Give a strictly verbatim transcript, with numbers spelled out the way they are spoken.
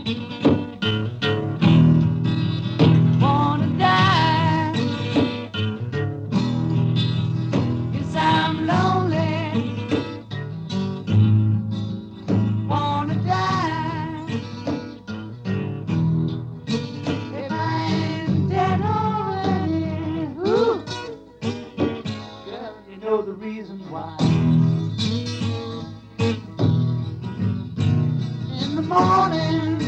Wanna die, yes, I'm lonely. Wanna die, if I ain't dead already. Ooh, girl, you know the reason why. In the morning,